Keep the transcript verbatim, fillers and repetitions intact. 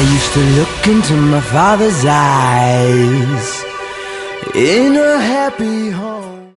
used to look into my father's eyes in a happy home.